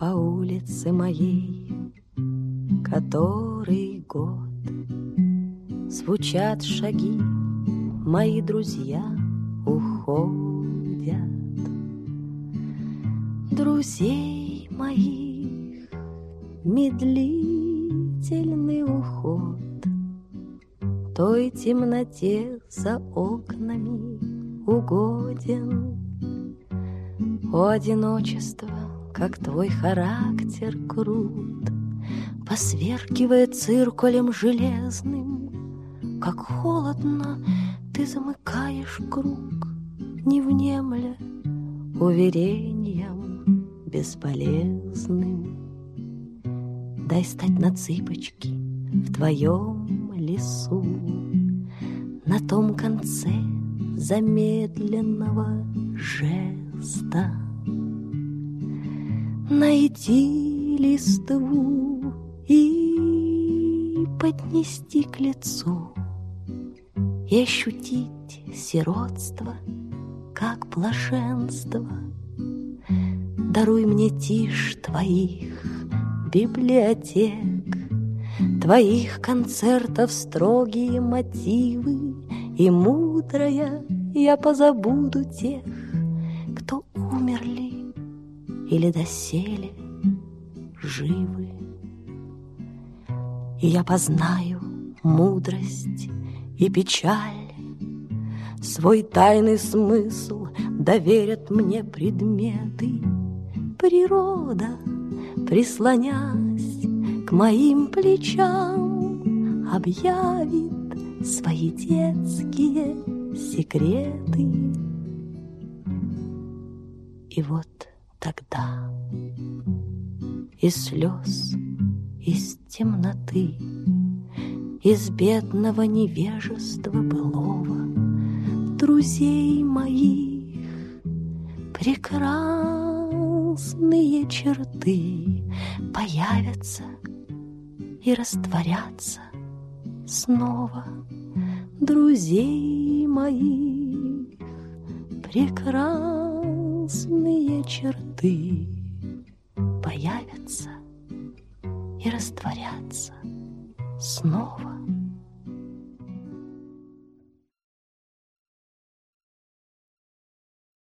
по улице моей, который год звучат шаги, мои друзья уходят. Друзей моих медлительный уход той темноте за окнами угоден. О, одиночество, как твой характер крут, посверкивая циркулем железным, как холодно ты замыкаешь круг, не внемля уверением бесполезным. Дай стать на цыпочки в твоем лесу, на том конце замедленного жеста. Найти листву и поднести к лицу, и ощутить сиротство, как блаженство. Даруй мне тишь твоих библиотек, твоих концертов строгие мотивы, и мудрая я позабуду тех, кто умерли или доселе живы. И я познаю мудрость и печаль, свой тайный смысл доверят мне предметы. Природа, прислонясь к моим плечам, объявит свои детские секреты. И вот тогда из слез, из темноты, из бедного невежества былого, друзей моих прекрасные черты появятся и растворятся снова. Друзей моих прекрасные черты появятся и растворятся снова.